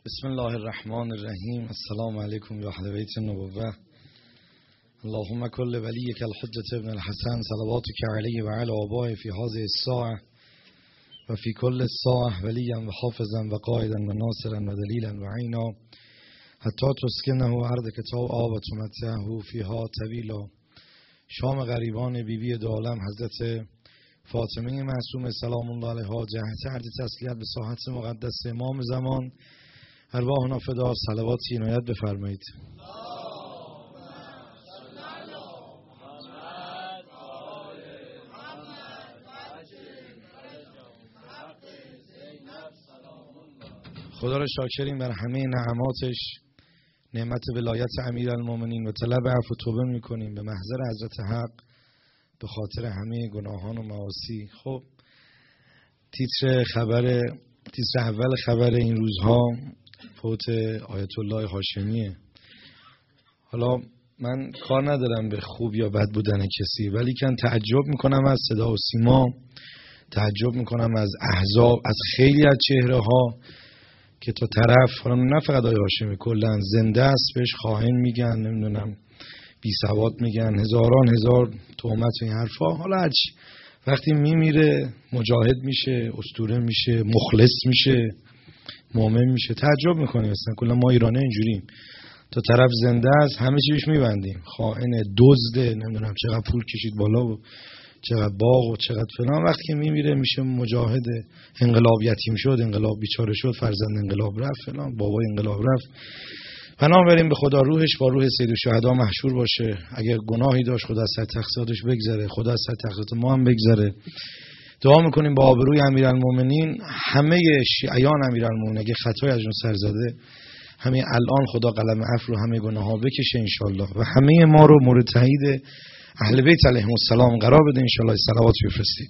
بسم الله الرحمن الرحیم. السلام علیکم یا اهل بیت النبوة. اللهم كل وليك الحجة ابن الحسن صلواتك عليه وعلى آبائه في هذه الساعة وفي كل الساعة وليا وحافظا وقائدا وناصرا ودليلا وعينا حتى تسكنه أرضك طوعا وتمتعه فيها طويلا. شام غریبان بیبی دو عالم حضرت فاطمه معصومه سلام الله علیها جهت عرض تسلیت به ساحت مقدس امام زمان ارواحنا فدا. صلواتی عنایت بفرمایید. خدا را شاکریم بر همه نعماتش، نعمت ولایت امیرالمومنین و طلب عفو و توبه میکنیم به محضر حضرت حق به خاطر همه گناهان و معاصی. خب تیتر اول خبر این روزها فوت آیت الله هاشمیه. حالا من کار ندارم به خوب یا بد بودن کسی، ولی کن تعجب میکنم از صدا و سیما، تعجب میکنم از احزاب، از خیلی از چهره ها که تا طرف، حالا نه فقط آیت هاشمی، کلا زنده است بهش خائن میگن، نمیدونم بی سواد میگن، هزار تهمت و این حرفا. حالا هرچی وقتی میمیره مجاهد میشه، اسطوره میشه، مخلص میشه، مؤمن میشه، تعجب میکنی. اصلا کلا ما ایرانی اینجوریم، تا طرف زنده است همه چیش میبندیم، خائن، دزده، نمیدونم چقدر پول کشید بالا و چقدر باغ و چقدر فلان. وقتی که میمیره میشه مجاهد، انقلاب یتیم شد، انقلاب بیچاره شد، فرزند انقلاب رفت فلان، بابای انقلاب رفت. پناه بریم به خدا، روحش با روح سید الشهدا محشور باشه. اگر گناهی داشت خدا از سر تقصیراتش بگذره، خدا از سر تقصیرات ما هم بگذره. دعا میکنیم با آبروی امیرالمومنین، همه شیعیان امیرالمومنین اگه خطای ازشون سر زده، همه الان خدا قلم عفو رو همه گناه‌ها بکشه انشالله و همه ما رو مورد تایید اهل بیت علیهم السلام قرار بده انشالله. صلوات بفرستید.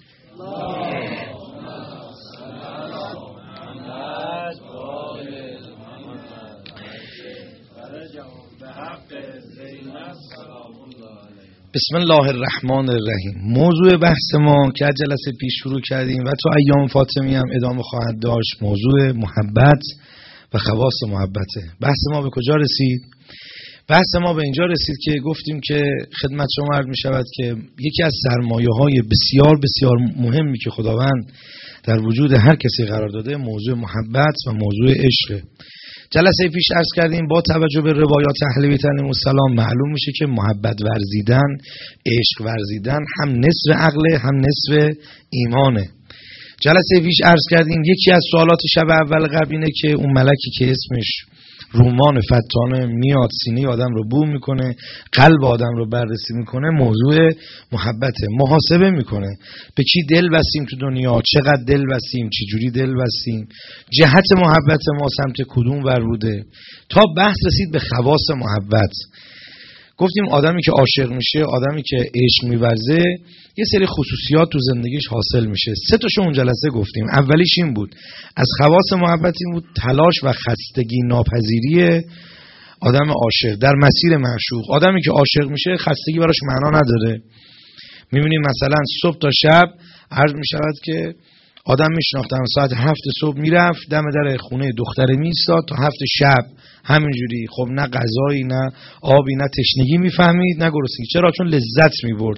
بسم الله الرحمن الرحیم. موضوع بحث ما که جلسه پیش شروع کردیم و تو ایام فاطمی هم ادامه خواهد داشت، موضوع محبت و خواص محبته. بحث ما به کجا رسید؟ بحث ما به اینجا رسید که گفتیم که خدمت شما عرض می شود که یکی از سرمایه‌های بسیار بسیار مهمی که خداوند در وجود هر کسی قرار داده موضوع محبت و موضوع عشق. جلسه پیش عرض کردیم با توجه به روایات اهل بیت علیهم السلام معلوم میشه که محبت ورزیدن، عشق ورزیدن هم نصف عقل هم نصف ایمانه. جلسه پیش عرض کردیم یکی از سوالات شب اول قبل اینه که اون ملکی که اسمش رومان فتانه میاد سینه آدم رو بو میکنه، قلب آدم رو بررسی میکنه، موضوع محبته، محاسبه میکنه به کی دل بستیم تو دنیا، چقدر دل بستیم، چه جوری دل بستیم، جهت محبت ما سمت کدوم ور بوده، تا بحث رسید به خواص محبت. گفتیم آدمی که عاشق میشه، آدمی که عشق میورزه، یه سری خصوصیات تو زندگیش حاصل میشه. 3 تاشو اون جلسه گفتیم. اولیش این بود، از خواص محبت این بود تلاش و خستگی ناپذیری آدم عاشق در مسیر معشوق. آدمی که عاشق میشه خستگی براش معنا نداره. میبینیم مثلا صبح تا شب عرض میشود که آدم میشناختم ساعت 7 صبح میرفت دم در خونه دختره میستاد تا 7 شب همینجوری. خب نه غذایی نه آبی نه تشنگی میفهمید نه گرسنگی. چرا؟ چون لذت میبرد.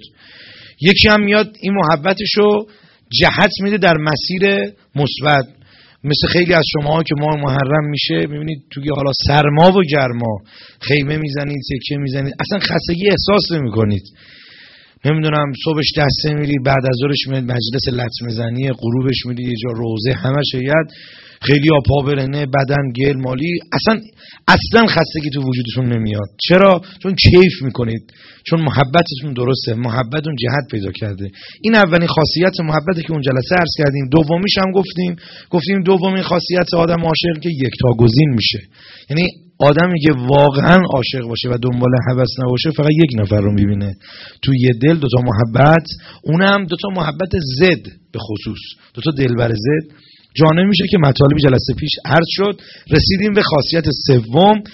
یکی هم میاد این محبتشو جهت میده در مسیر مثبت، مثل خیلی از شماها که ماه محرم میشه میبینید توی حالا سرما و گرما خیمه میزنید، سکه میزنید، اصلا خستگی احساس نمیکنید. نمیدونم صبحش دسته میری، بعد از ظهرش میاد مجلس لطمه‌زنی، غروبش میری یه جا روزه، همه شاید خیلی پا برهنه، بدن گل مالی، اصلا خستگی تو وجودتون نمیاد. چرا؟ چون کیف میکنید، چون محبتتون درسته، محبتتون جهت پیدا کرده. این اولین خاصیت محبته که اون جلسه عرض کردیم. دومیش هم گفتیم دومین خاصیت آدم عاشق که یکتاگزین میشه، یعنی آدمی که واقعا عاشق باشه و دنبال هوس نباشه فقط یک نفر رو میبینه تو یه دل، 2 تا محبت، اونم 2 تا محبت ضد، به خصوص 2 تا دلبر ضد جانب میشه که مطالب جلسه پیش عرض شد. رسیدیم به خاصیت سوم،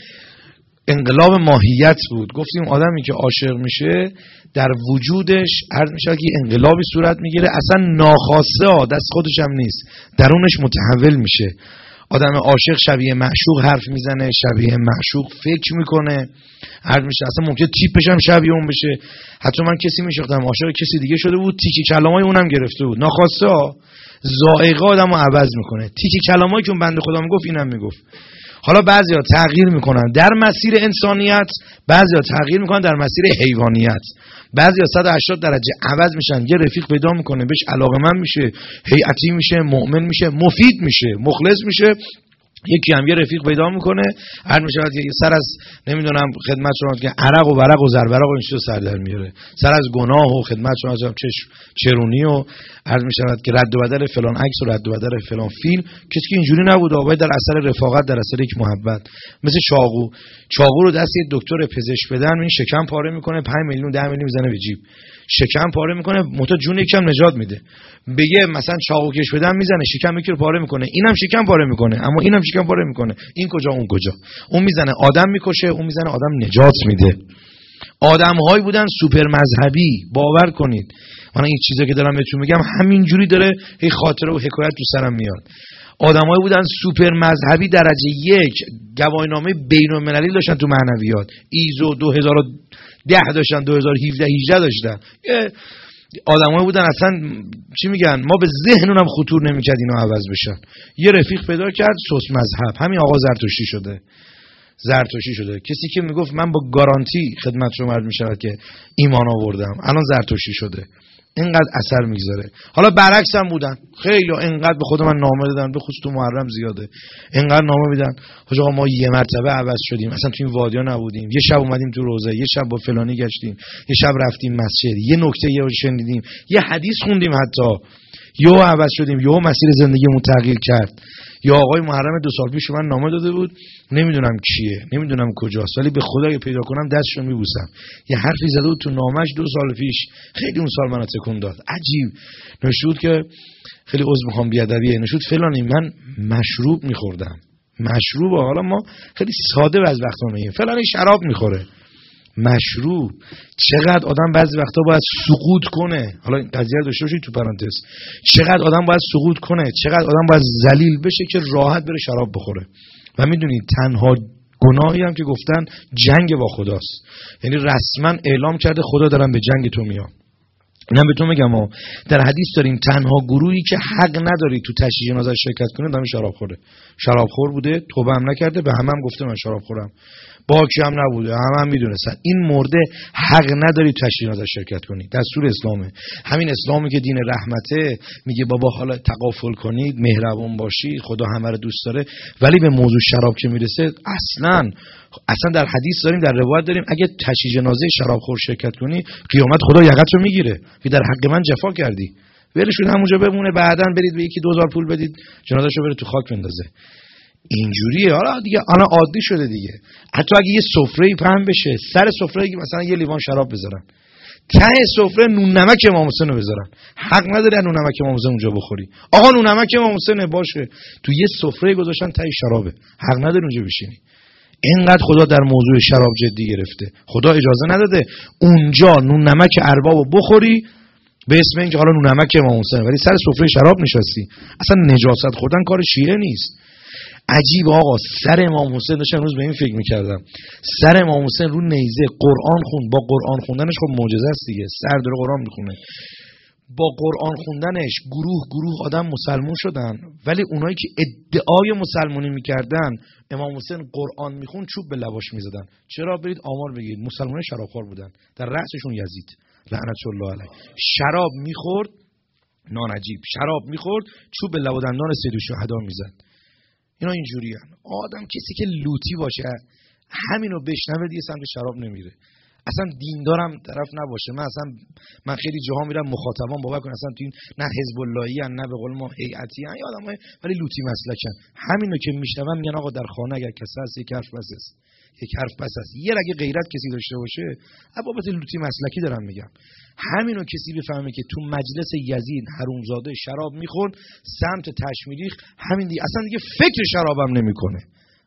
انقلاب ماهیت بود. گفتیم آدمی که عاشق میشه در وجودش عرض میشه که انقلابی صورت میگیره، اصلا ناخواسته، دست خودش هم نیست، درونش متحول میشه. آدم عاشق شبیه معشوق حرف میزنه، شبیه معشوق فکر میکنه، هر میشه اصلا ممکنه تیپش هم شبیه اون بشه. حتی من کسی میشناختم عاشق کسی دیگه شده بود، تیکی کلامای اونم گرفته بود، ناخواسته ذائقه آدمو عوض میکنه. تیکی کلامایی که اون بنده خدا میگفت اینم میگفت. حالا بعضیا تغییر میکنن در مسیر انسانیت، بعضیا تغییر میکنن در مسیر حیوانیت، بعضیا 180 درجه عوض میشن. یه رفیق پیدا میکنه بهش علاقه‌مند میشه، هیئتی میشه، مؤمن میشه، مفید میشه، مخلص میشه. یکی هم یه رفیق پیدا میکنه، هر میشود که سر از نمیدونم خدمت شما که عرق و ورق و زرورق و این چیزا سر در میاره، سر از گناه و خدمت شما از چرونی و هر میشود که رد و بدل فلان عکس و رد و بدل فلان فیلم. کسی که اینجوری نبود، باید در اثر رفاقت، در اثر یک محبت. مثل چاقو رو دست یه دکتر پزشک بدن، این شکم پاره میکنه، 5 میلیون 10 میلیون میزنه به جیب، شکم پاره میکنه، متا جون یکم نجات میده. بگه مثلا چاقو کش بدن میزنه شکم یکی رو پاره میکنه، اینم شکم پاره میکنه، اما اینم شکم پاره میکنه. این کجا اون کجا؟ اون میزنه آدم میکشه، اون میزنه آدم نجات میده. آدم‌هایی بودن سوپر مذهبی، باور کنید. من این چیزا که دارم بهتون میگم همینجوری داره هی خاطره و حکایت تو سرم میاد. آدم‌هایی بودن سوپر مذهبی درجه 1، گواهینامه بین‌المللی داشتن تو معنویات، ایزو 2010 داشتن، 2017 18 داشتن. آدمایی بودن اصلا چی میگن، ما به ذهنونم خطور نمیکرد اینا عوض بشن. یه رفیق پیدا کرد سوس مذهب، همین آقا زرتشتی شده. کسی که میگفت من با گارانتی خدمت شما عرض میشود که ایمان آوردم، الان زرتشتی شده. اینقدر اثر میگذاره. حالا برعکس هم بودن خیلی، اینقدر به خود من نامه دادن، به خصوص تو محرم زیاده، اینقدر نامه میدن حاج آقا ما یه مرتبه عوض شدیم، اصلا تو این وادیا نبودیم، یه شب اومدیم تو روزه، یه شب با فلانی گشتیم، یه شب رفتیم مسجد، یه نکته یه شنیدیم، یه حدیث خوندیم، حتی یهو عوض شدیم، یهو مسیر زندگیمون تغییر کرد. یا آقای محرم 2 سال پیش من نامه داده بود، نمیدونم کیه، نمیدونم کجاست، ولی به خدا که پیدا کنم دستشو میبوسم. یه حرفی زده بود تو نامش 2 سال پیش، خیلی اون سال منو تکون داد. عجیب نشود که خیلی عذر میخوام بیادبیه، نشود فلانی من مشروب میخوردم. مشروب حالا ما خیلی ساده از وقتا میگیم، فلانی شراب میخوره. مشروب چقدر آدم بعضی وقتا باید سقوط کنه. حالا این قضیه داشته باشید تو پرانتز، چقدر آدم باید سقوط کنه، چقدر آدم باید ذلیل بشه که راحت بره شراب بخوره. و میدونید تنها گناهی هم که گفتن جنگ با خداست، یعنی رسما اعلام کرده خدا دارم به جنگ تو میام. اینم بهتون میگم در حدیث داریم تنها گروهی که حق نداری تو تشییع جنازه شرکت کنه دم شرابخور بوده، توبه هم نکرده، به همه هم گفته من شرابخورم، باکی هم نبوده، همه میدونستن این مرده حق نداری تشییع جنازه شرکت کنی. دستور اسلامه. همین اسلامی که دین رحمته، میگه بابا حالا تغافل کنید، مهربون باشید، خدا همه رو دوست داره، ولی به موضوع شراب که میرسه اصلا در حدیث داریم، در روایت داریم اگه تشییع جنازه شرابخور شرکت کنی قیامت خدا یقتو میگیره که در حق من جفا کردی، ولش کن همونجا بمونه، بعداً برید به یکی 2000 پول بدید جنازه‌شو بره تو خاک بندازه. اینجوریه. حالا دیگه الان عادی شده دیگه. حتی اگه یه سفره‌ای پهن بشه، سر سفره مثلا یه لیوان شراب بذارن، ته سفره نون نمک امام حسین رو بذارن، حق نداری نون نمک امام حسین اونجا بخوری. آقا نون نمک امام حسین باشه، تو یه سفره گذاشتن ته شرابه، حق نداری اونجا بشینی. اینقدر خدا در موضوع شراب جدی گرفته. خدا اجازه نداده اونجا نون نمک اربابو بخوری به اسم اینکه حالا نون نمک امام حسین، ولی سر سفره شراب نشستی. اصلا نجاست خوردن کار شیعه نیست. عجیب آقا، سر امام حسین داشتم امروز به این فکر میکردم، سر امام حسین رو نیزه قرآن خوند. با قرآن خوندنش خب معجزه است دیگه، سر داره قرآن میخونه. با قرآن خوندنش گروه آدم مسلمون شدن، ولی اونایی که ادعای مسلمانی میکردن امام حسین قرآن میخون چوب به لباش میزدن. چرا؟ برید آمار بگید، مسلمانای شرابخوار بودن، در رأسشون یزید لعنت الله علیه. شراب میخورد، نانجیب شراب میخورد، چوب به لب و دندان سید الشهدا میزد. اینا اینجوریه. آدم کسی که لوتی باشه همینو بشنوه دیگه سمت شراب نمیره. اصلا دیندارم طرف نباشه. من خیلی جاها میرم مخاطبان باور کن اصلا تو این نه حزب اللهی ان نه به قول ما هیئتی ان، آدمای ولی لوتی مسلکن. همینو که میشنون میگن آقا در خانه اگر کسی هست یک حرف بس است، یک حرف بس است. یه رگ غیرت کسی داشته باشه، بابت لوتی مسلکی دارم میگم. همینو کسی بفهمه که تو مجلس یزید حرومزاده شراب میخورد سمت تشمیریخ، همین دیگه اصلا دیگه فکر شرابم نمیکنه.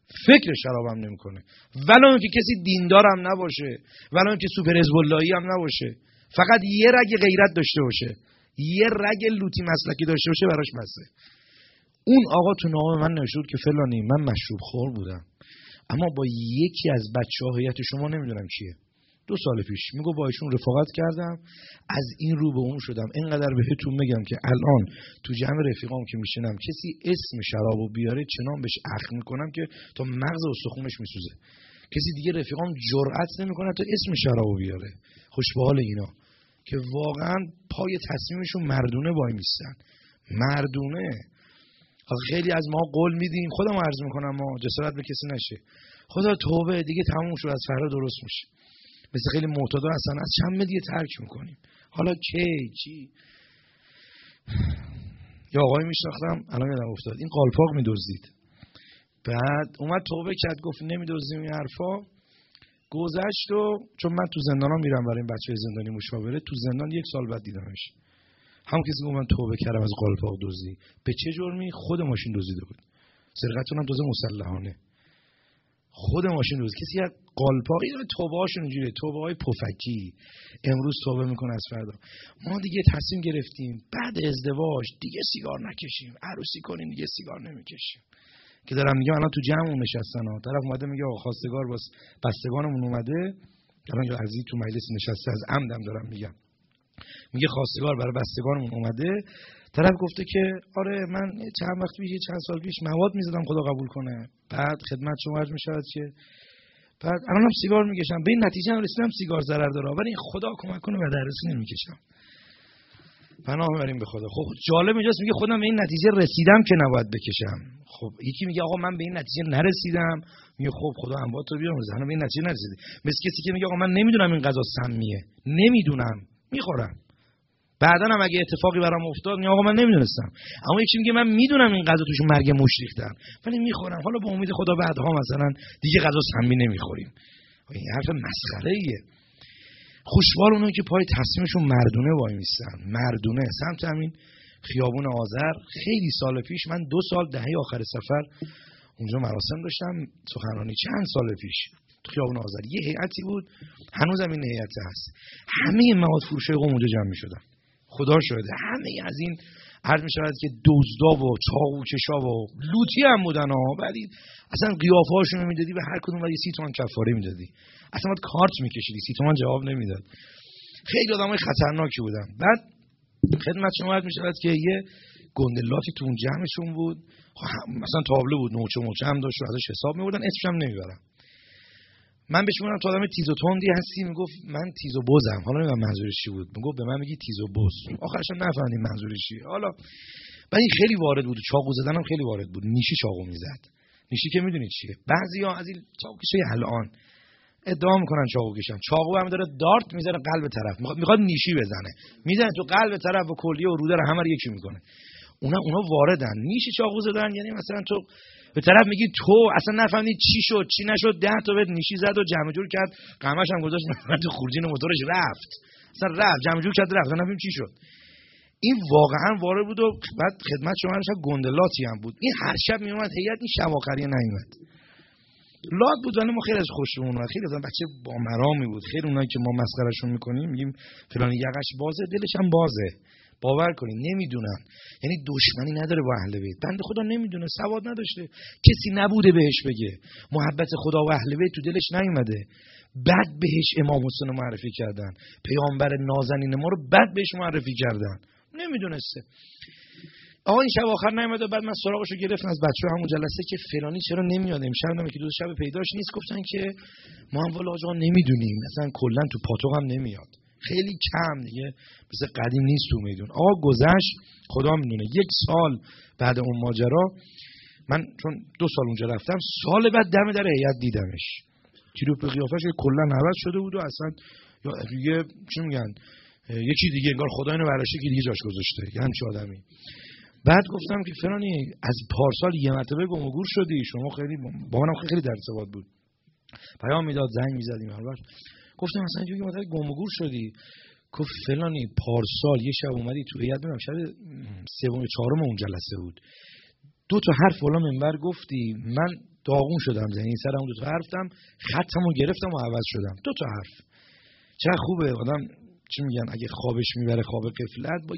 ولو اینکه کسی دیندارم نباشه، ولو اینکه سوپر حزب اللهی هم نباشه، فقط یه رگ غیرت داشته باشه، یه رگ لوتی مسلکی داشته باشه، براش بسه. اون آقا تو نامه من نوشته بود که فلانی من مشروب خور بودم، اما با یکی از بچه‌ها هیئت شما نمیدونم کیه 2 سال پیش میگه با ایشون رفاقت کردم، از این رو به اون شدم. اینقدر بهتون میگم که الان تو جمع رفیقام که میشینم کسی اسم شرابو بیاره چنان بهش اخم میکنم که تا مغز استخونش میسوزه. کسی دیگه رفیقام جرئت نمیکنه تا اسم شرابو بیاره. خوش به حال اینا که واقعا پای تصمیمشون مردونه وای میستن. مردونه. خیلی از ما قول میدیم، خودم عرض میکنم ما جسارت به کسی نشه، خدا توبه دیگه تموم شد، از فردا درست میشه. مثل خیلی معتادا هستن از چند دیگه ترک میکنیم. حالا چی یا آقای میشناختم الان یادم افتاد این قالپاق میدزدید، بعد اومد توبه کرد گفت نمیدزدیم این حرفا، گذشت و چون من تو زندانا میرم برای این بچه زندانی مشاوره، تو زندان 1 سال بعد دیدمش. همون کسی که من توبه کردم از قالپاق دزدی. به چه جرمی؟ خود ماشین دزدیده بود. سرقتون هم تازه مسلحانه. خود ماشین دزدید. کسی از قالپاقی داره توبه‌هاشون اینجوریه، توبه‌های پفکی. امروز توبه میکنه از فردا. ما دیگه تصمیم گرفتیم بعد ازدواج دیگه سیگار نکشیم، عروسی کنیم دیگه سیگار نمیکشیم. که دارم میگم الان تو جمعمون نشستن ها، طرف اومده میگه آقا خواستگار باز بستگانمون اومده، الان جو عزیز تو مجلس نشسته از عمدم دارم میگم، میگه خواستگار برای بستگانمون اومده، طرف گفته که آره من چند وقت پیش چند سال پیش مواد میزدم خدا قبول کنه، بعد خدمت شما عرض میشود که بعد الانم سیگار میکشم، به این نتیجه رسیدم سیگار ضرر داره ولی خدا کمک کنه بعد عروسی نمیکشم. پناه میبریم به خدا. خب جالب اینجاست میگه خودم به این نتیجه رسیدم که نباید بکشم. خب یکی میگه آقا من به این نتیجه نرسیدم، میگه خب خدا انبات رو بیارم زنم به این نتیجه نرسیدی. مثل کسی که میگه آقا من نمیدونم این غذا سمیه، نمیدونم میخورم، بعدن هم اگه اتفاقی برام افتاد میگه آقا من نمیدونستم. اما یکی میگه من میدونم این غذا توش مرگ موش ریختن ولی میخورم، حالا به امید خدا بعدها مثلا دیگه غذا سمی نمیخوریم. این حرف مسخره ایه. خوشحال اونایی که پای تصمیمشون مردونه وای میستن. مردونه سمت همین خیابون آذر خیلی سال پیش، من 2 سال دهه آخر سفر اونجا مراسم داشتم سخنرانی، چند سال پیش تو خیابون آذر یه هیئتی بود، هنوزم این هیئت هست، همه مواد فروشای قم اونجا جمع میشدن. خدا شاهده همه از این عرض میشود که دزدا و چاقوکشا و لوتی هم بودن ها. بعد اصلا قیافه هاشون رو میدادی به هر کدوم بعد 30 تومن کفاره میدادی، اصلا باید کارت میکشیدی 30 تومن جواب نمیداد. خیلی آدمای خطرناکی بودن. بعد خدمت شما عرض میشود که یه گندلاتی تو اون جمعشون بود، مثلا تابلو بود، نوچه هم داشت، ازش حساب میبردن، اسمش هم نمیبرم. من بهش میگم تو آدم تیز و تندی هستی، میگفت من تیز و بزم. حالا نمیدونم منظورش چی بود، میگفت به من میگی تیز و بز، آخرش نفهمیدم منظورش چیه. حالا ولی خیلی وارد بود، چاقو زدن هم خیلی وارد بود، نیشی چاقو میزد. نیشی که میدونید چیه، بعضیا از این چاقوکشای الان ادعا میکنن چاقو کشن، چاقو هم داره دارت میزنه قلب طرف، میخواد نیشی بزنه، میزنه تو قلب طرف و کلیه و روده رو همه رو یکی میکنه. اونا واردن. نیشی چاقو زدن یعنی مثلا تو به طرف میگی تو اصلا نفهمید چی شد چی نشد، 10 تا بهت نیشی زد و جمع جور کرد، قمش هم گذاشت مثلا تو خورجین موتورش رفت، اصلا رفت جمع جور کرد رفت، نفهمیم چی شد. این واقعا وارد بود و بعد خدمت شما هر شب گندلاتی هم بود. این هر شب میومد هیئت، این شب آخریه نیومد. لاد بود ولی ما خیلی از خوشمون اومد، خیلی از بچه با مرامی بود. خیلی اونایی که ما مسخرهشون میکنیم میگیم فلانی یقش بازه دلش هم بازه، باور کنین نمیدونن، یعنی دشمنی نداره با اهل بیت. بنده خدا نمیدونه، سواد نداشته، کسی نبوده بهش بگه، محبت خدا و اهل بیت تو دلش نیومده، بعد بهش امام حسین رو معرفی کردن، پیامبر نازنین ما رو بعد بهش معرفی کردن، نمیدونسته. آقا این شب آخر نیومد، بعد من سراغشو گرفتم از بچه‌ها همون جلسه که فلانی چرا نمیاد امشب، نمیاد که 2 شب پیداش نیست. گفتن که ما هم والا آقا نمیدونیم، مثلا کلا تو پاتوق هم نمیاد، خیلی کم دیگه مثل قدیم نیست تو میدون. آقا گذشت خدا میدونه. 1 سال بعد اون ماجرا من چون 2 سال اونجا رفتم، سال بعد دم در هیئت دیدمش، چیرو به قیافش کلا عوض شده بود و اصلا یا دیگه چی میگن یکی دیگه انگار خدا اینو براشه که دیگه جاش گذاشته، یه همچین آدمی. بعد گفتم که فرانی از پارسال یه مرتبه گم و گور شدی، شما خیلی با منم خیلی در ارتباط بود، پیام میداد زنگ میزدیم هر گفتم مثلا یه مرتبه گم و گور شدی، گفت فلانی پارسال یه شب اومدی تو هیئت، میگم شب 3 و 4 اون جلسه بود، 2 تا حرف بالا منبر گفتی، من داغون شدم، یعنی سرم 2 تا حرفتم خطمو گرفتم و عوض شدم. 2 تا حرف چقدر خوبه آدم چی میگن اگه خوابش میبره خواب غفلت با یه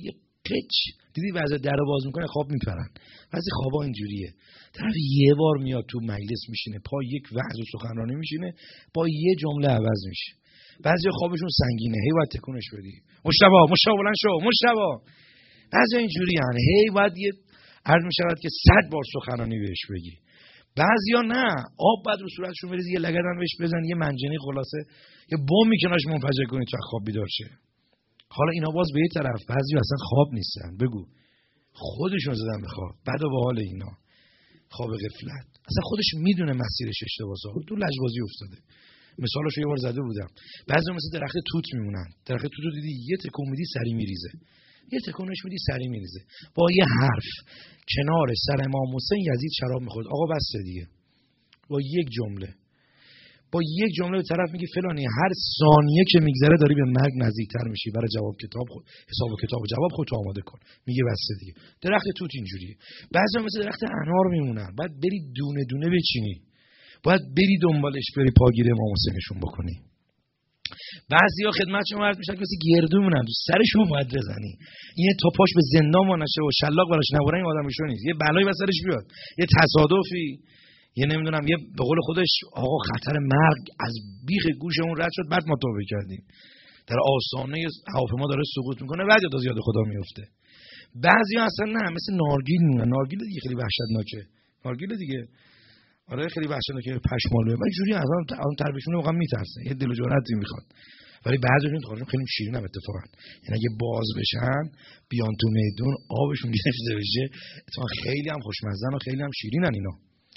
کچ دیدی بعضی درو باز میکنه خواب میپرن. بعضی خوابا اینجوریه، طرف یه بار میاد تو مجلس میشینه پا یک وعظ و سخنرانی میشینه با یه جمله عوض میشه. بعضی خوابشون سنگینه، هی باید تکونش بدی، مشتبه بلند شو مشتبه. بعضی اینجوری یعنی هی باید یه عرض میشود که 100 بار سخنرانی بهش بگی. بعضیا نه، آب بعد رو صورتشون بریزی، یه لگدن بهش بزنی، یه منجنیق خلاصه یه بمبی کنارش منفجر کنی تا خواب بیدار شه. حالا اینا باز به یه طرف، بعضی اصلا خواب نیستن، بگو خودشون زدن به خواب، بعد به حال اینا خواب غفلت، اصلا خودش میدونه مسیرش اشتباهه، تو لجبازی افتاده. مثالشو یه بار زده بودم، بعضیا مثل درخت توت میمونن، درخت توتو دیدی یه تکون میدی سری میریزه، یه تکونش میدی سری میریزه. با یه حرف کنار سر امام حسین یزید شراب میخورد، آقا بس دیگه، با یک جمله به طرف میگی فلانی، هر ثانیه که میگذره داری به مرگ نزدیکتر میشی، برای جواب کتاب خود حساب و کتاب و جواب خودت آماده کن، میگه بس دیگه. درخت توت اینجوریه، بعضیا مثل درخت انار میمونن، باید بری دونه دونه بچینی، باید بری دنبالش، بری پاگیر امام حسینشون بکنی. بعضیا خدمت شما عرض میشن که مثل گردو میمونن، تو سرشون باید بزنی، این تا پاش به زندان نشه و شلاق براش نبرن، این آدمشون نیست، یه بلایی به سرش بیاد، یه تصادفی، یه نمیدونم، یه به قول خودش آقا خطر مرگ از بیخ گوشمون رد شد، بعد ما توبه کردیم، در آستانه هواپیما داره سقوط میکنه، بعد یاد از یاد خدا میفته. بعضیا اصلا نه، مثل نارگیل میمونن، نارگیل دیگه خیلی وحشتناکه، نارگیل دیگه آره خیلی وحشتناکه، پشمالو، من جوری اون طرفشون واقعا میترسه، یه دل و جرأتی میخواد، ولی بعضیشون خودشون خیلی شیرین هم اتفاقا، یعنی اگه باز بشن بیان تو میدون آبشون گرفته بشه، اتفاقا خیلی هم خوشمزه و خیلی هم شیرینن اینا.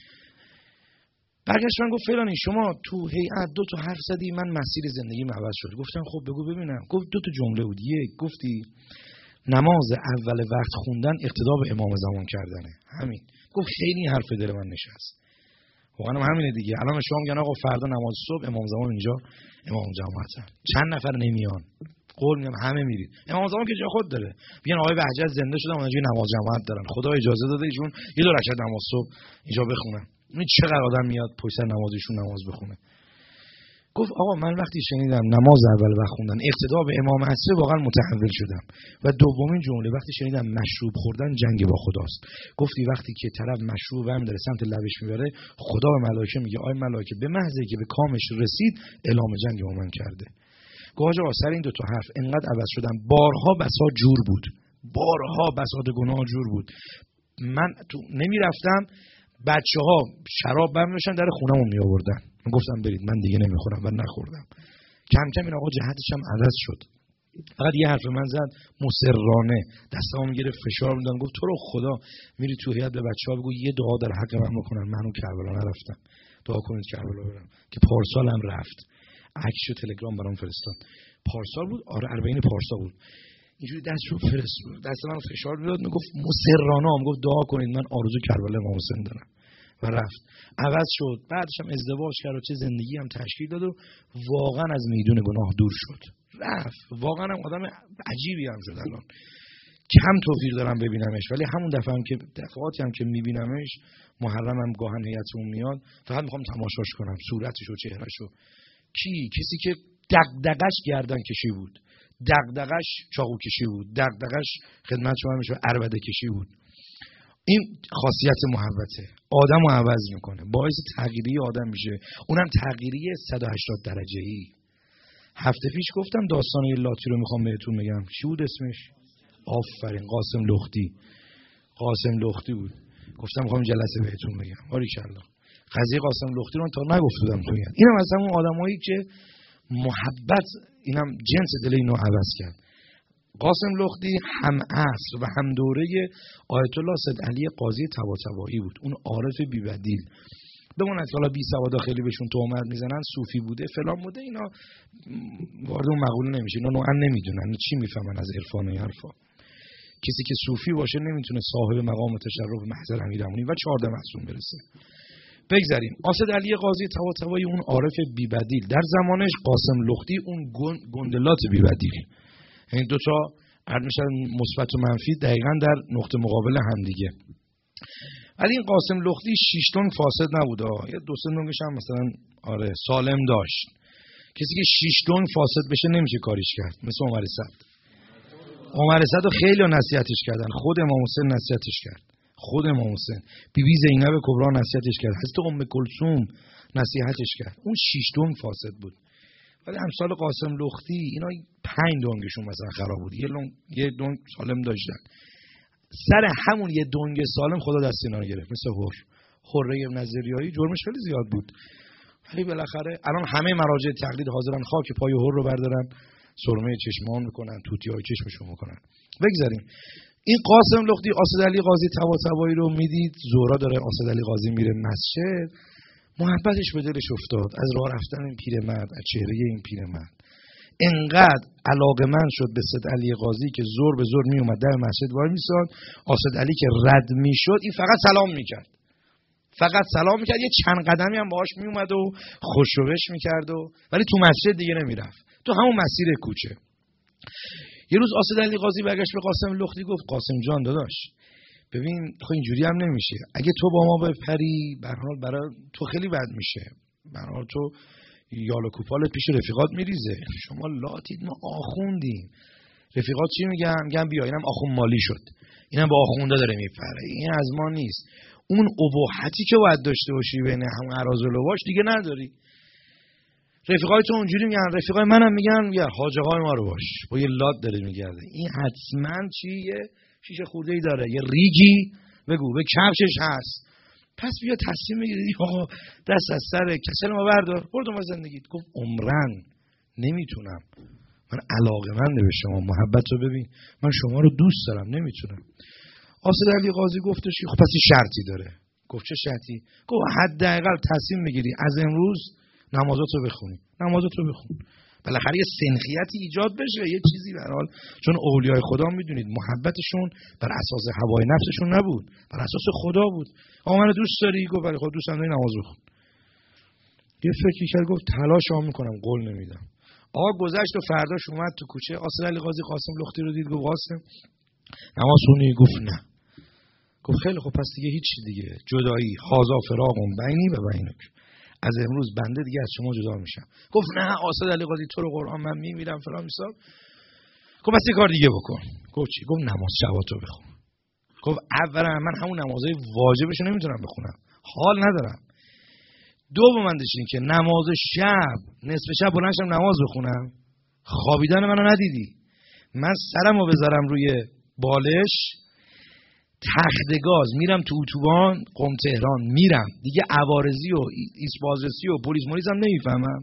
برگشت من گفت فلانی شما تو هیئت 2 تا حرف زدی، من مسیر زندگیم عوض شد. گفتم خب بگو ببینم. گفت 2 تا جمله بود. یک گفتی نماز اول وقت خوندن اقتدا به امام زمان کردنه، همین. گفت خیلی حرف دل من نشست، واقعا همینه دیگه. الان شما میگن آقا فردا نماز صبح امام زمان اینجا امام جماعتن، چند نفر نمیان، قول میدم همه میرید. امام زمان که جا خود داره، میگن آقای بهجت زنده شدن اونجا نماز جماعت دارن، خدا اجازه داده ایشون یه 2 رکعت نماز صبح اینجا بخونن. این چقدر آدم میاد پشت سر نمازشون نماز بخونه. گفت آقا من وقتی شنیدم نماز اول وقت خوندن اقتدا به امام عصر واقعا متحول شدم. و دومین جمله وقتی شنیدم مشروب خوردن جنگ با خداست. گفتی وقتی که طرف مشروب هم داره سمت لبش میبره، خدا به ملائکه میگه آی ملائکه به محض که به کامش رسید اعلام جنگ با من کرده. گوجه سر این 2 تا حرف انقدر عوض شدم، بارها بسا جور بود، بارها بساط گناه جور بود. من تو نمیرفتم، بچه‌ها شراب برمی‌داشتن در خونه‌مو میآوردن، من گفتم برید، من دیگه نمیخورم و نخوردم. کم کم این آقا جهتش هم عوض شد. فقط یه حرف من زد مصرانه، دستامو میگرفت فشار میدادم، گفت تو رو خدا میری تو هیئت به بچه‌ها بگو یه دعا در حق من بکنن، منو کربلا نرفتم، دعا کنید کربلا برم. که پارسال هم رفت، عکسو تلگرام برام فرستاد. پارسال بود، آره 40 پارسال بود. اینجوری دست من فشار میداد، میگفت مصرانه، میگفت دعا کنید من آرزو کربلا امام حسین دارم. و رفت، عوض شد. بعدش هم ازدواج کرد و چه زندگی هم تشکیل داد و واقعا از میدون گناه دور شد، رفت. واقعا هم آدم عجیبی هم شد. الان کم توفیق دارم ببینمش، ولی همون دفعاتی هم که میبینمش، محرمم گاهن هیئتمون میاد، فقط میخوام تماشاش کنم، صورتشو چهرهشو. کسی که دغدغش گردن کشی بود، دغدغش چاقو کشی بود، دغدغش خدمت شما میشه عربده کشی بود. این خاصیت محبته، آدمو عوض میکنه، باعث تغییری آدم میشه، اونم تغییری 180 درجه‌ای. هفته پیش گفتم داستان یه لاتی رو میخوام بهتون بگم. چی بود اسمش؟ آفرین، قاسم لختی بود. گفتم میخوام جلسه بهتون بگم. باریکلا. قضیه قاسم لختی رو تا نگفته بودم تو میاد. اینم از همون آدمایی که محبت، اینم جنس دل اینو عوض کرد. قاسم لختی هم عصر و هم دوره آیت الله سید علی قاضی طباطبایی بود. اون عارف بی بدیل. بماند که حالا بی سوادا خیلی بهشون تهمت میزنن، صوفی بوده فلان بوده، اینا وارد اون مقوله نمیشه، اینا نوعا نمیدونن چی میفهمن از عرفان و حرفا. کسی که صوفی باشه نمیتونه صاحب مقام تشرف محضر امیرالمومنین و 14 معصوم برسه. بگذاریم اسد علی قاضی طباطبایی اون عارف بی بدیل، در زمانش قاسم لختی اون گندلات بی بدیل. این 2 تا میشن مثبت و منفی دقیقاً در نقطه مقابل هم دیگه. ولی این قاسم لختی 6 تن فاسد نبود، یا 2-3 نونش هم مثلا آره سالم داشت. کسی که 6 تن فاسد بشه نمیشه کاریش کرد، مثل عمر سعد. عمر اسد رو خیلی نصیحتش کردن، خود امام حسین نصیحتش کرد، خود امام حسین، بیبی زینب کبرا نصیحتش کرد، حضرت ام کلثوم نصیحتش کرد. اون 6 دنگ فاسد بود. ولی امثال قاسم لختی اینا 5 دنگشون مثلا خراب بود، یه دنگ سالم داشتن. سر همون یه دنگ سالم خدا دست اینا رو گرفت. مثل حره نظریایی جرمش خیلی زیاد بود، ولی بالاخره الان همه مراجع تقلید حاضرن خاک پای حر رو بردارن، سرمه چشمان میکنن، توتیای چشمشون میکنن. بگذاریم این قاسم لختی اسدعلی قاضی طباطبایی رو میدید، زورا داره اسدعلی قاضی میره مسجد، محبتش به دلش افتاد از راه رفتن این پیرمرد، از چهره این پیرمرد. انقدر علاقه‌مند شد به اسدعلی قاضی که زور به زور میومد در مسجد وای میساد، اسدعلی که رد میشد این فقط سلام میکرد، فقط سلام میکرد، یه چند قدمی هم باهاش میومد و خوشوبش میکرد ولی تو مسجد دیگه نمیرفت، تو همون مسیر کوچه. یه روز اسدعلی قاضی برگشت به قاسم لختی گفت قاسم جان داداش ببین خب اینجوری هم نمیشه، اگه تو با ما بپری به هر حال برای تو خیلی بد میشه، به هر حال تو یال و کوپالت پیش رفیقات میریزه، شما لاتید ما آخوندیم. رفیقات چی میگن بیا اینم آخوند مالی شد، اینم با آخونده داره میپره، این از ما نیست. اون اباحتی که باید داشته باشی بین همون اراذل و باش دیگه نداری. رفیقای تو اونجوری میگن، رفیقای منم میگن حاج آقای ما رو باش، با یه لات داره میگرده، این حتما چیه شیشه خورده‌ای داره، یه ریگی بگو به کفشش هست، پس بیا تصمیم بگیری آقا دست از سر کسل ما بردار، برو ما زندگیت. گفت عمرن نمیتونم، من علاقه‌مند به شما، محبت رو ببین، من شما رو دوست دارم، نمیتونم. اسدعلی قاضی گفتش خب پس شرطی داره. گفت چه شرطی؟ گفت حداقل تصمیم بگیری از امروز نمازاتو بخونی، نمازاتو بخون، بالاخره یه سنخیتی ایجاد بشه، یه چیزی به هر حال، چون اولیای خدا میدونید محبتشون بر اساس هوای نفسشون نبود، بر اساس خدا بود. آقا منو دوست داری؟ گفت ولی خب دوست دارم، نماز بخون. یه فکری کرد گفت تلاشم میکنم، قول نمیدم. آقا گذشت و فرداش اومد تو کوچه، اسدعلی قاضی قاسم لختی رو دید، گفت قاسم نماز خونی؟ گفت نه. گفت خیلی خب پس دیگه هیچ دیگه، جدایی، هازا فراقم بینی و بینک، از امروز بنده دیگه از شما جدا میشم. گفت نه اسدعلی قاضی تو رو قرآن من میمیرم فلان میساب. گفت پس یه کار دیگه بکن. گفت چی؟ گفت نماز شباتو بخون. گفت اولا من همون نمازهای واجبشو نمیتونم بخونم، حال ندارم. دومندش این که نماز شب نصف شب بلند شم نماز بخونم، خوابیدن منو ندیدی، من سرمو بذارم روی بالش تخت گاز میرم تو اتوبان قم تهران، میرم دیگه عوارضی و ایسبازرسی و پلیس موریزم نمیفهمم،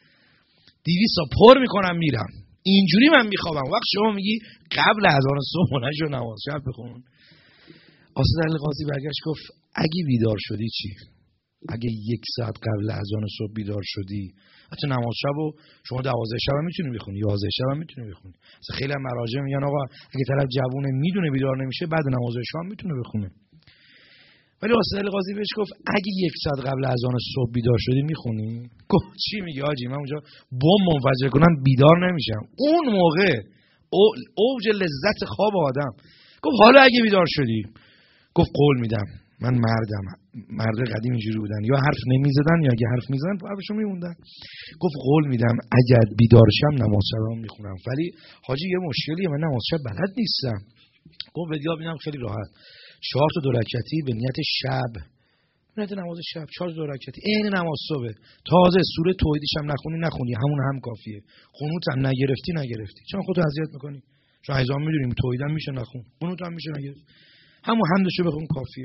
200 تا پر میکنم میرم، اینجوری من میخوابم. وقت شما میگی قبل اذان صبح بلند شو نماز شب بخون. اسدعلی قاضی برگشت گفت اگه بیدار شدی چی؟ اگه 1 ساعت قبل اذان صبح بیدار شدی، حتی نماز شبو شما 12 شب هم میتونی بخونی، 11 شب هم میتونی بخونی. مثلا خیلی هم مراجع میگن آقا اگه طرف جوونه میدونه بیدار نمیشه بعد نماز شام میتونه بخونه. ولی اسدعلی قاضی بهش گفت اگه 1 ساعت قبل اذان صبح بیدار شدی میخونی؟ گفت چی میگی حاجی، من اونجا بمب منفجر کنم بیدار نمیشم. اون موقع اوج لذت خواب آدم. گفت حالا اگه بیدار شدی؟ گفت قول میدم، من مردم، مرد قدیم اینجوری بودن، یا حرف نمیزدن یا اگه حرف میزدن تو حرفشون میموندن. گفت قول میدم اگر بیدار شم نماز شبم میخونم، ولی حاجی یه مشکلیه، من نماز شب بلد نیستم. گفت بدیا ببینم خیلی راحت، 4 تا 2 رکعتی به نیت شب، نیت نماز شب 4 تا 2 رکعتی عین نماز صبح، تازه سوره توحیدش هم نخونی همون هم کافیه، قنوت هم نگرفتی چون خودت اذیت میکنی، چون ایزام میدونیم توحید هم میشه نخون، قنوت هم میشه نگرفت، همون حمدشو بخون کافیه.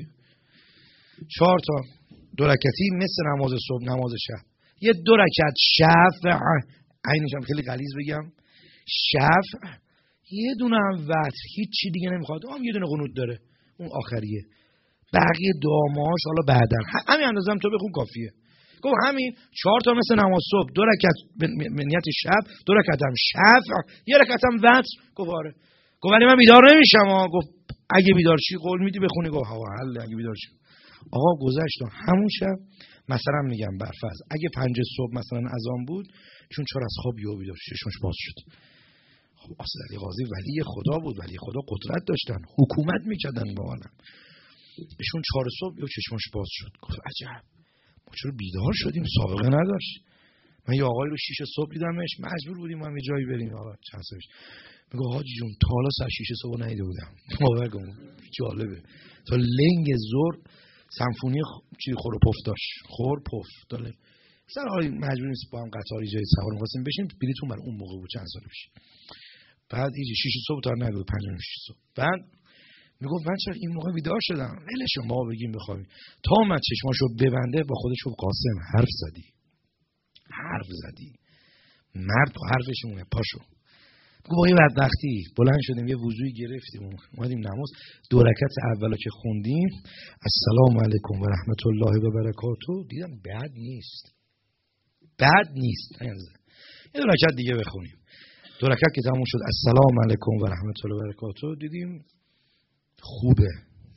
4 تا 2 رکعتی مثل نماز صبح نماز شب، یه 2 رکعت شفع، عینش هم خیلی غلیظ بگم شفع، یه دونه هم وتر، هیچ چی دیگه نمیخواد، یه دونه قنوت داره اون آخریه، بقیه دعاهاش حالا بعدن، همین اندازه هم تو بخون کافیه. گفت همین 4 تا مثل نماز صبح، 2 رکعت به نیت شب، 2 رکعت هم شفع، 1 رکعت هم وتر. گفت آره. گفت ولی من بیدار نمیشم. گفت اگه بیدار شی قول میدی بخونی؟ گفت ها حل، اگه بیدار شی. آقا گذشت و همون شب مثلا میگم برفرض اگه 5 صبح مثلا اذان بود، چون 4 از خواب یهو بیدار شد، چشمش باز شد. خب اسدعلی قاضی ولی خدا بود، ولی خدا قدرت داشتن، حکومت میکردن با عالم. ایشون 4 صبح یهو چشمش باز شد. گفت عجب ما چرا بیدار شدیم، سابقه نداشت. من یه آقای رو 6 صبح دیدمش، مجبور بودیم ما هم یه جایی بریم. حالا چند سالش میگه حاجی جون تا حالا ساعت 6 صبح ندیده بودم. باور کن جالبه. تا لنگ ظهر سمفونی چی خور و پف داشت، خور پف داله. مثلا حالا مجبور نیست با هم قطاری جای سوار می‌خواستیم بشیم، بلیطمون برای اون موقع بود چند سال پیش. بعد ایجی 6 صبح تا نگو 5 6 صبح. بعد میگفت من چرا این موقع بیدار شدم؟ ولش ما بگیم بخوابیم. تا اومد چشماشو ببنده با خودش گفت قاسم حرف زدی. مرد با حرفش مونه، پاشو. میگه با یه بدبختی بلند شدیم یه وضوئی گرفتیم اومدیم نماز. 2 رکعت اولو که خوندیم السلام علیکم و رحمت الله و برکاته، دیدم بد نیست. یه 2 رکعت دیگه بخونیم. 2 رکعت که تموم شد السلام علیکم و رحمت الله و برکاته، دیدیم خوبه.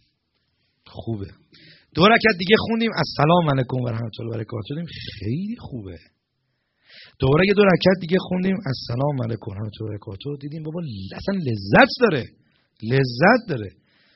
2 رکعت دیگه خوندیم السلام علیکم و رحمت الله و برکاته، دیدیم خیلی خوبه. دوباره یه 2 رکعت دیگه خوندیم السلام علیکم و رحمت الله و برکاته، دیدیم بابا اصلا لذت داره.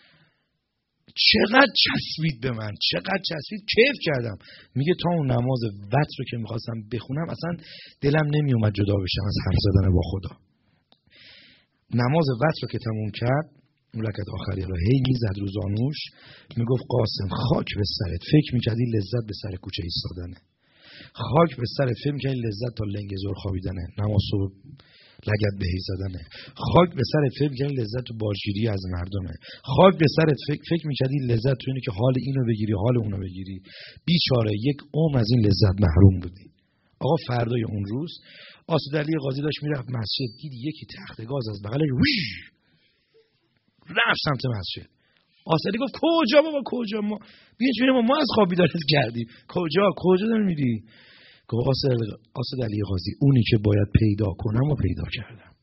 چقدر چسبید به من، کیف کردم. میگه تا اون نماز وتر رو که میخواستم بخونم اصلا دلم نمی اومد جدا بشم از حرف زدن با خدا. نماز وتر رو که تموم کرد، اون رکعت آخری رو هی میزد رو زانوش، میگفت قاسم خاک به سرت، فکر میکردی لذت به سر کوچه ایستادنه. خاک به سرت، فکر میکردی لذت تا لنگ زور خوابیدنه، نماز صبح لگد بهی زدنه. خاک به سرت، فکر میکردی لذت تو بارگیری از مردمه. خاک به سرت، فکر میکردی لذت تو اینه که حال اینو بگیری حال اونو بگیری. بیچاره یک عمر از این لذت محروم بودی. آقا فردای اون روز آسد علی قاضی داشت میرفت مسجد، دید یکی تخت گاز از بغلش رفت سمت مسجد. آسدی گفت کجا ما بیاین ما از خواب بیدارت کردیم، کجا داری میری؟ گفت آسد علی قاضی اونی که باید پیدا کنم و پیدا کردم.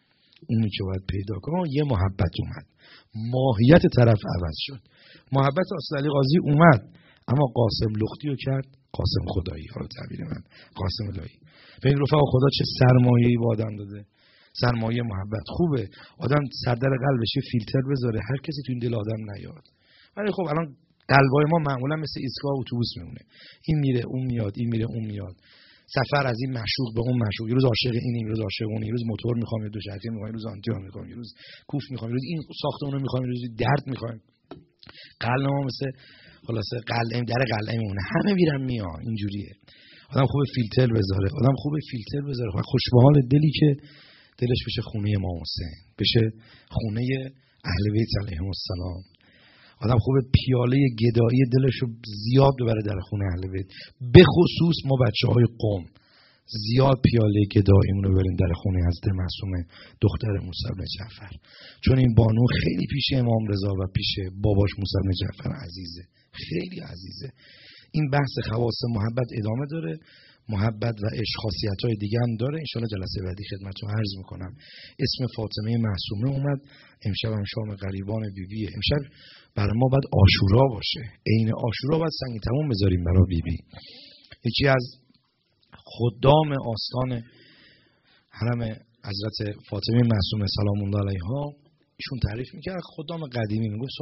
یه محبت اومد، ماهیت طرف عوض شد. محبت آسد علی قاضی اومد، اما قاسم لختی رو کرد قاسم خدایی. حالا تعبیر من قاسم الهی. به این رفقا خدا چه سرمایه‌ای با آدم داده. سرمایه محبت. خوبه آدم سردر قلبش فیلتر بذاره، هر کسی تو این دل آدم نیاد. ولی خب الان قلبای ما معمولا مثل ایستگاه اتوبوس میمونه، این میره اون میاد، این میره اون میاد. سفر از این معشوق به اون معشوق، یه روز عاشق اینیم، یه روز عاشق اون، یه روز موتور میخوام، یه روز دوچرخه میخوام، یه روز آنتیون میخوام، یه روز کوف میخوام، یه روز این ساختمونو میخوام، یه روز درد میخوام. قلب ما مثل خلاصه قلعه در قلعه میمونه، همه میرن میان. اینجوریه. آدم خوبه فیلتر بذاره، خوش به حال دلی که دلش بشه خونه امام حسین، بشه خونه اهل بیت علیهم السلام. آدم خوبه پیاله گدایی دلشو زیاد ببره در خونه اهل بیت. به خصوص ما بچه‌های قم زیاد پیاله گداییمون رو بریم در خونه حضرت معصومه دختر موسی بن جعفر، چون این بانو خیلی پیش امام رضا و پیش باباش موسی بن جعفر عزیزه، خیلی عزیزه. این بحث خواص محبت ادامه داره. محبت و عشق خاصیت‌های دیگه هم داره. ان شاءالله جلسه بعدی خدمتتون عرض میکنم. اسم فاطمه معصومه اومد. امشب هم شام غریبان بیبیه. امشب برای ما باید عاشورا باشه. عین عاشورا باید سنگ تموم بذاریم برای بیبی. یکی از خدام آستان حرم حضرت فاطمه معصومه سلام الله علیها ایشون تعریف میکرد. خدام قدیمی میگفت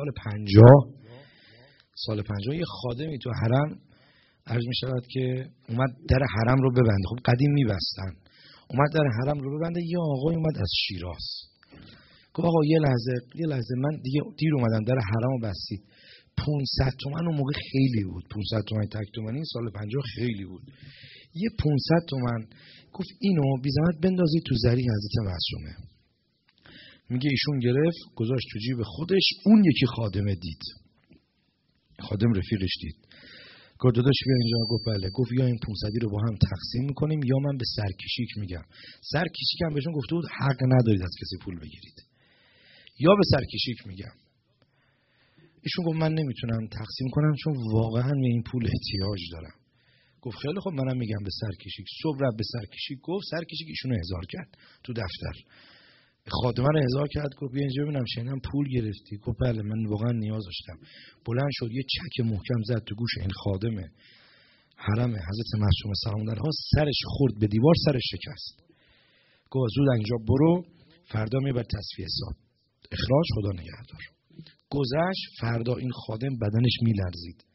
سال 50 یه خادمی تو حرم عرض می شود که اومد در حرم رو ببنده. خب قدیم می بستن. اومد در حرم رو ببنده. یه آقای اومد از شیراز. گفت آقا یه لحظه من دیگه دیر اومدم در حرم رو بستید. 500 تومن اون موقع خیلی بود. 500 تومن تک تومنی سال 50 خیلی بود. یه 500 تومن گفت اینو بی زحمت بندازید تو زری حضرت معصومه. میگه ایشون گرفت گذاشت تو جیب خودش. اون یکی خادمه دید. خادم رفیقش دید. گفت داداش بیا اینجا. گفت بله. گفت یا این 500 رو با هم تقسیم میکنیم یا من به سرکشیک میگم. سرکشیک هم بهشون گفته بود حق ندارید از کسی پول بگیرید، یا به سرکشیک میگم. ایشون گفت من نمیتونم تقسیم کنم چون واقعا به این پول احتیاج دارم. گفت خیلی خب منم میگم به سرکشیک. صبح رفت به سرکشیک گفت سرکشیک ایشونو احضار کرد تو دفتر. خادمه رو احضار کرد. گفت بیا اینجا ببینم شنیدم پول گرفتی. گفت بله من واقعا نیاز داشتم. بلند شد یه چک محکم زد تو گوش این خادمه حرم حضرت معصومه سلام الله علیها. سرش خورد به دیوار، سرش شکست. گفت زود اینجا برو، فردا میبر تصفیه حساب، اخراج، خدا نگهدار. گذشت. فردا این خادم بدنش میلرزید.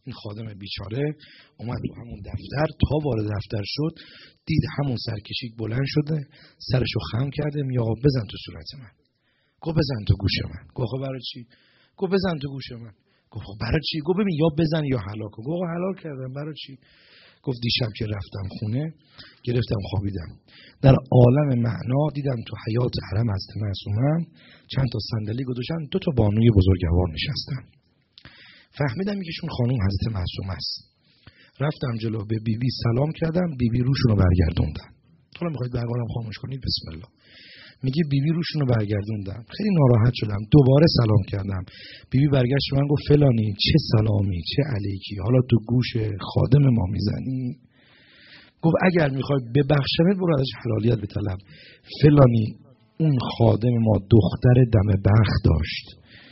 این خادم بیچاره اومد تو همون دفتر، تا وارد دفتر شد دید همون سرکشیک بلند شده، سرشو خم کرده، میگه آقا بزن تو صورت من. گفت بزن تو گوش من. گفت برای چی؟ گفت بزن تو گوش من. گفت برای چی؟ گفت ببین یا بزن یا حلال کن. گفت حلال کردم. برای چی؟ گفت دیشب که رفتم خونه گرفتم خوابیدم، در عالم معنا دیدم تو حیاط حرم حضرت معصومه چند تا صندلی گذاشتن، 2 تا بانوی بزرگوار نشستن. فهمیدم یکیشون خانم حضرت معصومه است. رفتم جلو به بیبی سلام کردم، بیبی روشونو برگردوندن. حالا میخواید برقرارم خاموش کنید بسم الله. میگه بیبی روشونو برگردوندم، خیلی ناراحت شدم، دوباره سلام کردم. بیبی برگشت من گفت فلانی چه سلامی چه علیکی، حالا تو گوش خادم ما میزنی؟ گفت اگر میخوای ببخشمت برو ازش حلالیت بطلب. فلانی اون خادم ما دختر دم بخت داشت،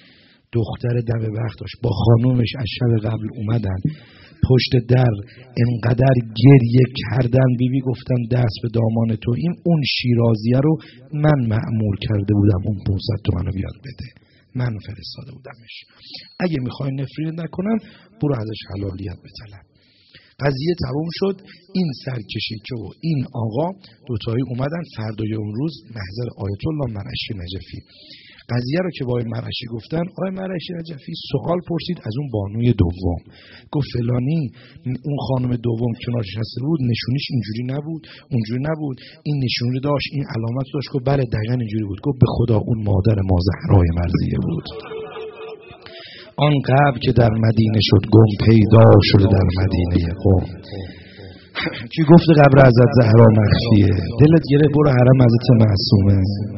با خانومش از شب قبل اومدن پشت در انقدر گریه کردن، بیبی گفتن دست به دامان تو، این اون شیرازیه رو من مأمور کرده بودم اون 500 تومنو بیاد بده، من فرستاده بودمش. اگه میخوای نفرین نکنم برو ازش حلالیت بطلب. قضیه تموم شد. این سرکشیکه و این آقا دوتایی اومدن فردای اون روز محضر آیت الله مرعشی نجفی. قضیه رو که با آقای مرعشی گفتن، آقای مرعشی نجفی سوال پرسید از اون بانوی دوم. گفت فلانی اون خانم دوم کنارش نشسته بود نشونیش اینجوری نبود اونجوری نبود، این نشونی داشت این علامت داشت. گفت بله دقیقاً اینجوری بود. گفت به خدا اون مادر ما زهرای مرضیه بود. آن قبر که در مدینه شد گم پیدا شده در مدینه قم. کی گفت قبر حضرت زهرا مخفیه؟ دلت گره برو حرم حضرت معصومه.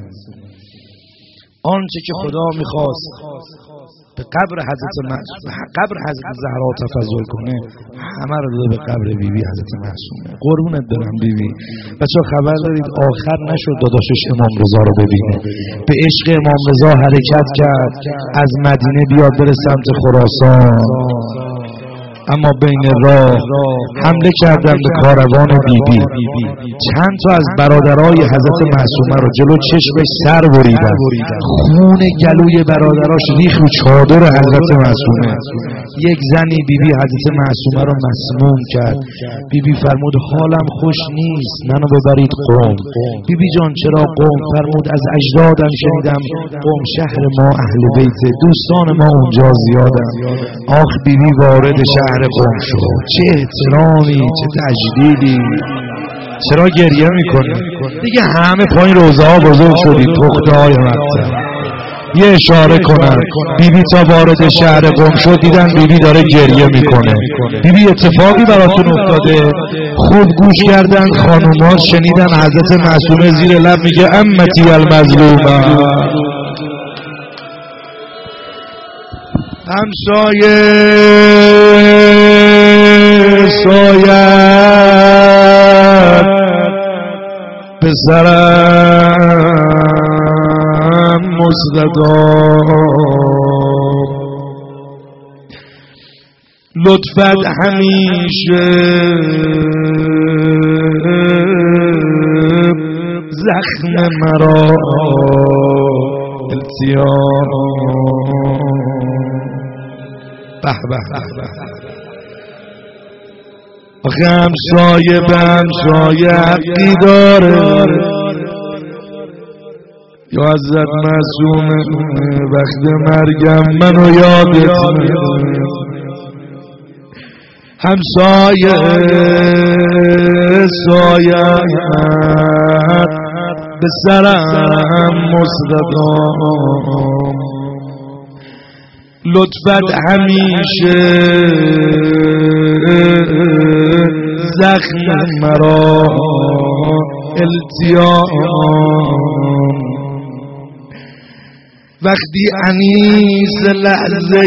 آنچه که خدا میخواست به قبر حضرت زهرا تفضل کنه همه رو داده به قبر بیبی حضرت معصومه. قربونت برم بیبی. بچه خبر دارید آخر نشد داداشش امام رضا رو ببینه، به عشق امام رضا حرکت کرد از مدینه بیاد بره سمت خراسان، اما بین راه حمله کردن به کاروان بیبی. چند تا از برادرای حضرت معصومه رو جلو چشمش سر بریدن، خون گلوی برادراش ریخت رو چادر حضرت معصومه. یک زنی بیبی حضرت معصومه رو مسموم کرد. بیبی فرمود حالم خوش نیست، منو ببرید قم. بیبی جان چرا قم؟ فرمود از اجدادم شنیدم قم شهر ما اهل بیت، دوستان ما اونجا زیادن. آخ بیبی وارد شهر قم شد، چه احترامی چه تجلیلی. چرا گریه میکنی؟ دیگه همه پایین روزه ها بزرگ شدید، پخته های مقتل. یه اشاره کنم، بیبی تا وارد شهر قم شد دیدن بیبی داره گریه میکنه. بیبی اتفاقی براتون افتاده؟ خوب گوش کردن خانوما شنیدن حضرت معصومه زیر لب میگه امتی المظلومه. همسایه سایت به سرم مستدام، لطفت همیشه زخم مرا التیام. به به آخه همسایه به همسایه حقی داره. یا حضرت معصومه وقت مرگم منو یادت همسایه سایت به سرم مستدام، لطفت همیشه زخم مرا التیام. وقتی انیس لحظه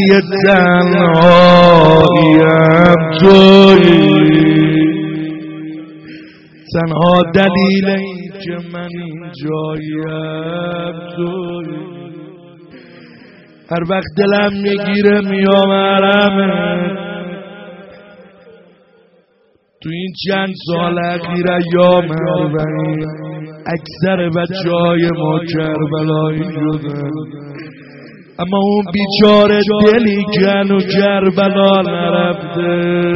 تنهاییم تویی، تنها دلیل این که من اینجاییم تویی. هر وقت دلم میگیره میام حرمت، تو این چند سال اخیر ایام اربعین اکثر بچه‌های ما کربلایی شدن. اما اون بیچاره دلی که هنو کربلا نرفته،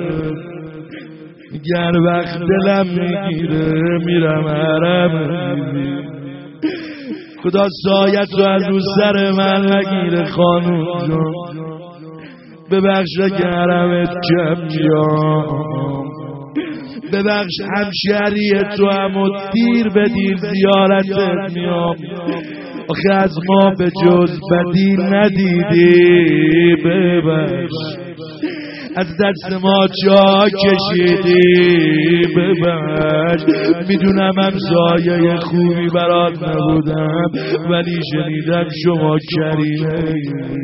گر وقت دلم میگیره میرم حرم. خدا سایت رو از رو سر من نگیره خانوم جان، ببخش اگه حرمت کم بیام، ببخش همشهری تو هم و دیر به دیر زیارتت میام. آخه از ما به جز بدی ندیدی، ببخش از دست ما جا کشیدی، ببخش میدونم همسایه خوبی برات نبودم، ولی شنیدم شما کریمه.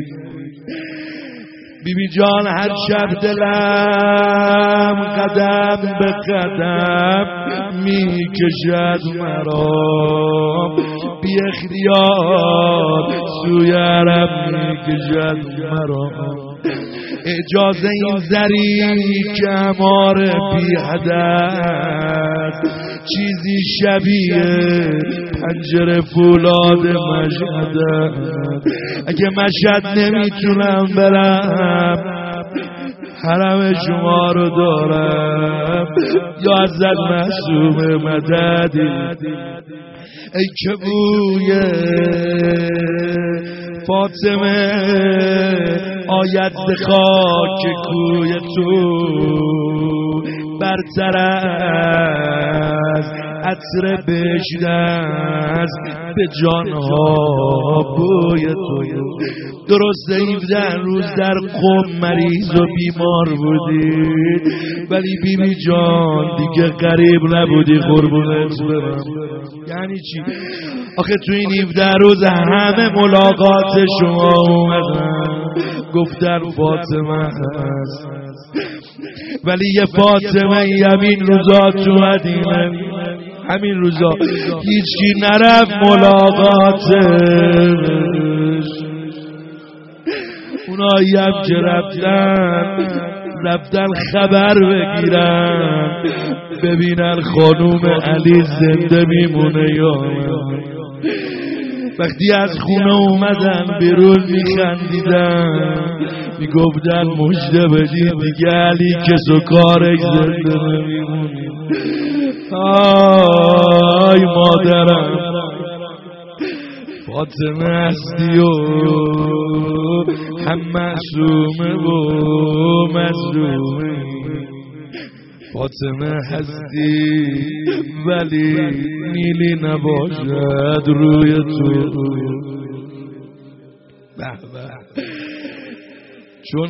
بیبی جان هر شب دلم قدم به قدم میکشد مرا، بی اختیار سوی حرم میکشد مرا. اجازه این زری که امار بی هدف، چیزی شبیه پنجره فولاد مشهد. اگه مشهد نمیتونم برم، حرم شما رو دارم، یا عزت معصوم مددی. ای که بوی فاطمه آید ز خاک کوی تو، برتر از عطر بهشت است به جانها بوی تو. درسته 17 روز در قم مریض و بیمار بودی، ولی بیبی جان دیگه غریب نبودی قربونت برم. یعنی چی؟ آخه تو این 17 روز همه ملاقات شما اومدن، گفتن فاطمه هست، ولی یه فاطمه همین روزا تو مدینه، همین روزا هیچی نرفت ملاقاتش. اونایی هم که رفتن خبر بگیرن، ببینن خانوم علی زنده میمونه یا وقتی از خونه اومدن بیرون میخندیدن، میگفتن مژده بدید دیگه علی کس و کارش زنده نمیمونی. آی مادرم فاطمه هستی و هم معصومه و مظلومه. فاطمه هستی ولی نیلی نباشد روی تو، چون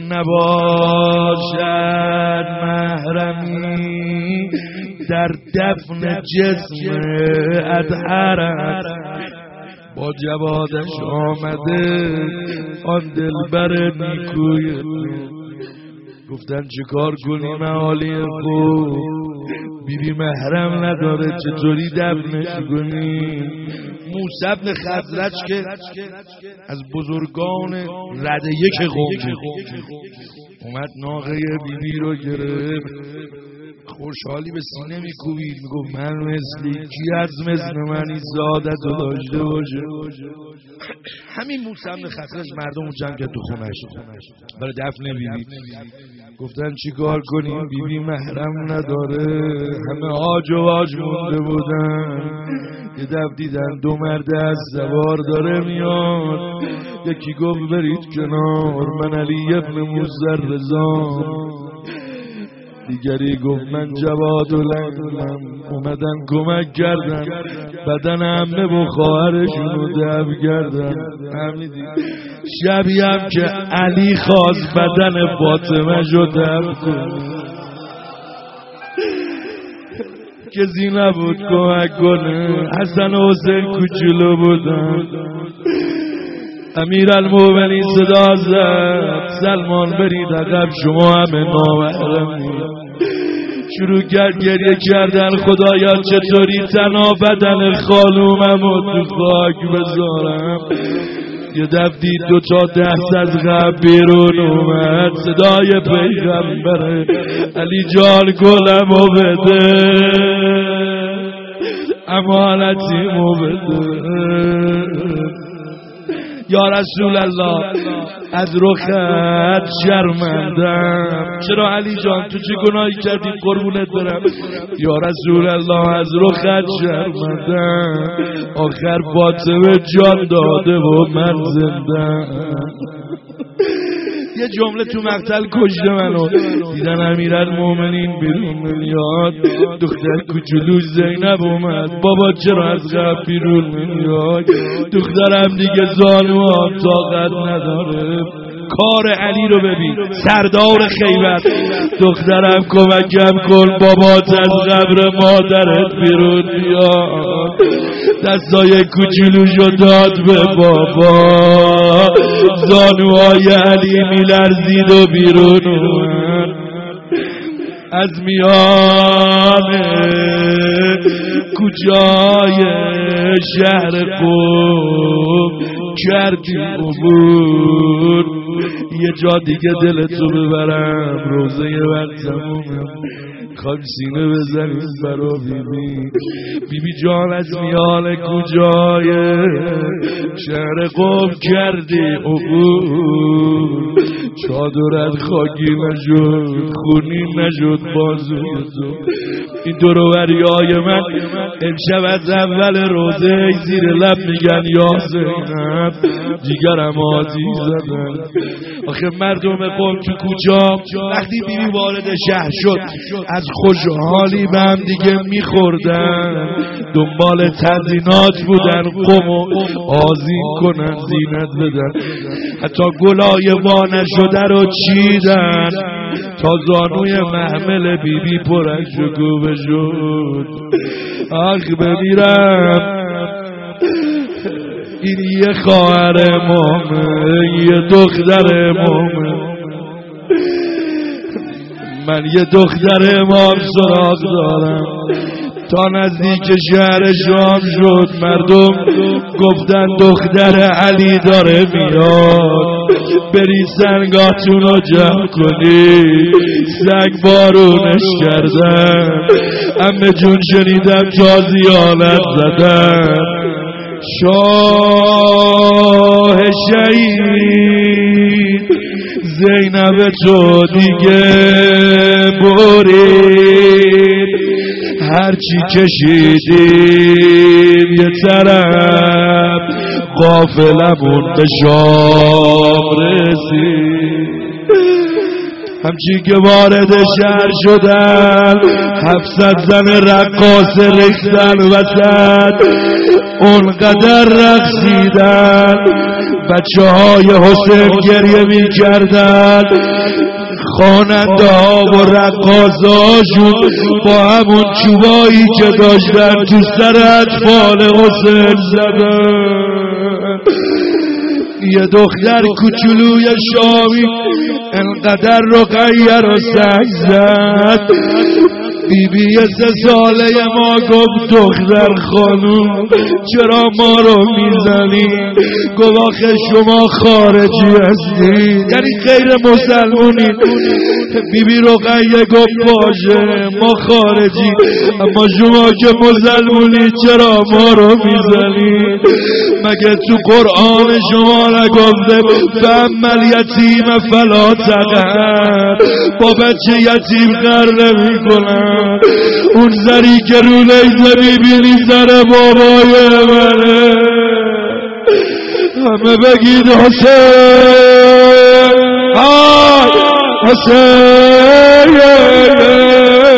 نباشد محرمی در دفن جسم اطهرت. با جوادش آمده آن دلبر نیکوی، گفتن چه کار کنیم اهالی خوب، بیبی محرم نداره چطوری دفنش کنیم؟ موسی بن خزرج که از بزرگان رده یک قوم اومد ناقه بیبی رو گرفت، خوشحالی به سینه میکوبید، میگفت من مثلی کی از مثل منی سعادت رو داشته باشه. همین موسی بن خزرج مردم رو جمع کرد تو خونش برای دفن بیبی. گفتن چی کار کنیم بیبی محرم نداره، همه آج و واج مونده بودن. یه دفع دیدن 2 مرد از سوار داره میاد، یکی گفت برید کنار من علی ابن موسی رضا، دیگری گفت من جواد و لنگم، اومدن کمک کردن بدن عمه و خواهرشون رو دفع کردن. شبی هم که علی خواست بدن فاطمه شو دفع کنه، کسی نبود کمک کنه. حسن و حسین کوچولو بودن. امیرالمومنین صدا زد سلمان برید عقب شما همه نامحرمی. شروع کرد گریه کردن، خدایا چطوری تنها بدن خانومم و تو خاک بذارم. یه دفع دید 2 تا دست از قبر بیرون اومد، صدای پیغمبره علی جان گلمو بده، امانتیمو بده. یا رسول الله از رخت شرمندم. چرا علی جان تو چه گناهی کردی قربونت برم؟ یا رسول الله از رخت شرمندم، آخر فاطمه جان داده و من زندم. یه جمله تو مقتل کشته منو. دیدن امیرالمومنین بیرون میاد، دختر کوچولوش زینب اومد، بابا چرا از قبل بیرون میاد؟ دخترم دیگه زانوام طاقت نداره. کار علی رو ببین، سردار خیبر. دخترم کمکم کن، بابات از قبر مادرت بیرون بیاد. دستای کوچولوشو داد به بابا، زانوهای علی میلرزید و بیرون اومد. از میان کوچه‌های شهر قم کردی عبور. یه جا دیگه دلتو ببرم، روزه وقتمومه، خواهیم سینه بزنیم برا بیبی جان. از میان کوچه‌های شهر قم کردی عبور. چادرت خاکی نشد، خونی نشد بازوی تو. این دوروبریای من امشب از اول روزه زیر لب میگن یا زینب، جیگرم آتیش زدن. آخه مردم قم تو کوچه وقتی بیبی وارد شهر شد از خوشحالی به هم دیگه میخوردن، دنبال تزیینات بودن، قم و آذین کنن، زینت بدن. حتی گلای وانه شده رو چیدن تا زانوی محمل بیبی پرک شکوبه شد. آخ بمیرم، این یه خواهر امامه، یه دختر امامه. من یه دختر امام سراغ دارم. تا نزدیک شهر شام شد مردم گفتن دختر علی داره میاد، بری سنگاتون رو جمع کنی، سنگ بارونش کردن. عمه جون شنیدم تازیانت زدن. شاه شهید زینب تو دیگه برید، هرچی کشیدیم یه طرف، قافلمون به شام رسید. همچین که وارد شهر شدن 700 زن رقاص ریختن وسط، اونقدر رقصیدن بچه های حسین گریه می کردن. خواننده ها و رقاصه هاشون با همون چوبایی که داشتن تو سر اطفال حسین زدن. یه دختر کوچولوی شامی انقدر رقیه رو سنگ زد. بیبی 3 ساله ما گفت دختر خانوم چرا ما رو میزنی؟ گفت آخه شما خارجی هستی، یعنی غیر مسلمونی. بیبی رقیه گفت باشه ما خارجی، اما شما که مسلمونی چرا ما رو میزنی؟ مگه تو قرآن شما نگفته فاما الیتیم فلا تقهر؟ با بچه یتیم غر نمی کنن. اون زری که رو لیزه میبینی زر بابای منه. همه بگید حسین، حسین